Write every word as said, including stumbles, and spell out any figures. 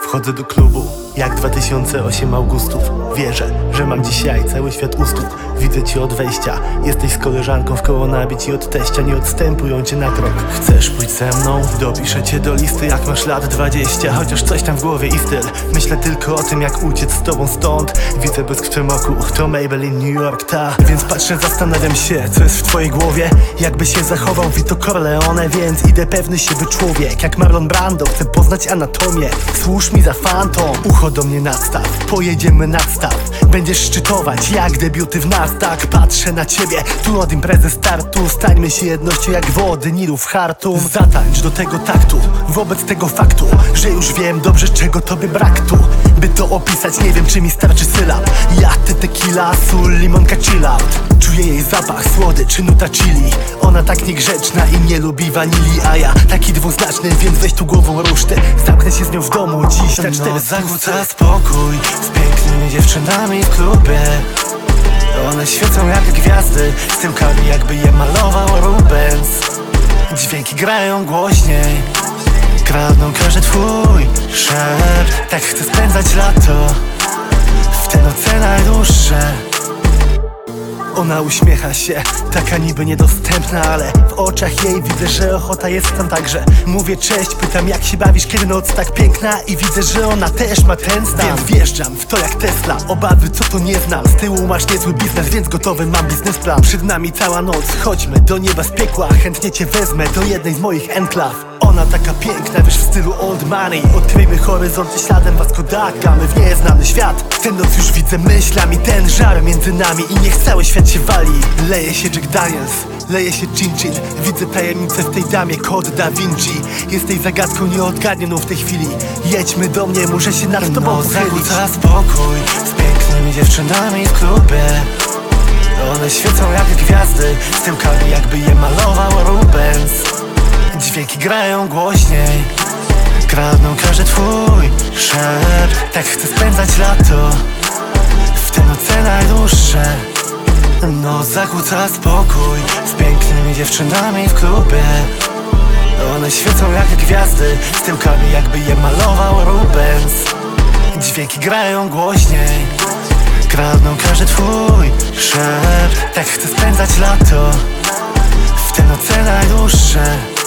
Wchodzę do klubu jak dwa tysiące osiem Augustów. Wierzę, że mam dzisiaj cały świat u stóp. Widzę cię od wejścia, jesteś z koleżanką w koło nabić i od teścia nie odstępują cię na krok. Chcesz pójść ze mną? Dopiszę cię do listy jak masz lat dwadzieścia. Chociaż coś tam w głowie i styl. Myślę tylko o tym jak uciec z tobą stąd. Widzę błyskwym oku, to Maybelline New York, ta. Więc patrzę, zastanawiam się, co jest w twojej głowie. Jakby się zachował Vito Corleone. Więc idę pewny siebie człowiek, jak Marlon Brando. Chcę poznać anatomię, służ mi za fantom. Ucho do mnie nadstaw, pojedziemy nadstaw. Będziesz szczytować jak debiuty w Nasdaq. Patrzę na ciebie, tu od imprezy startu. Stańmy się jednością jak wody Nilu w Chartum. Zatańcz do tego taktu, wobec tego faktu, że już wiem dobrze czego tobie brak tu. By to opisać nie wiem czy mi starczy sylab. Ja ty tequila, sól, limonka chill out. Czuję jej zapach, słodycz, nuta chili. Ona tak niegrzeczna i nie lubi wanilii. A ja taki dwuznaczny, więc weź tu głową ruszty. Zamknę się z nią w domu dziś na cztery. No, zakłóca spokój z pięknymi dziewczynami w klubie. One świecą jak gwiazdy, z tyłkami jakby je malował Rubens. Dźwięki grają głośniej, kradną każdy twój szept. Tak chcę spędzać lato, w te noce najdłuższe. Ona uśmiecha się, taka niby niedostępna, ale w oczach jej widzę, że ochota jest tam także. Mówię cześć, pytam jak się bawisz, kiedy noc tak piękna. I widzę, że ona też ma ten stan. Więc wjeżdżam w to jak Tesla, obawy co to nie znam. Z tyłu masz niezły biznes, więc gotowy mam biznesplan. Przed nami cała noc, chodźmy do nieba z piekła. Chętnie cię wezmę do jednej z moich enklaw. Ona taka piękna, wiesz, w stylu old money. Odkryjmy horyzonty śladem Vasco da Gamy w nieznany świat. Tę noc już widzę myślami, ten żar między nami. I niech cały świat się wali. Leje się Jack Daniels, leje się Gin Gin. Widzę tajemnicę w tej damie, kod Da Vinci. Jesteś zagadką nieodgadnioną w tej chwili. Jedźmy do mnie, muszę się nad tobą No, pochylić. zakłóca spokój z pięknymi dziewczynami w klubie. One świecą jak gwiazdy, z tyłkami jakby je malował Rubens. Dźwięki grają głośniej, kradną każdy twój szept. Tak chcę spędzać lato, w te noce najdłuższe. No, zakłóca spokój z pięknymi dziewczynami w klubie. One świecą jak gwiazdy, z tyłkami jakby je malował Rubens. Dźwięki grają głośniej, kradną każdy twój szept. Tak chcę spędzać lato, w te noce najdłuższe.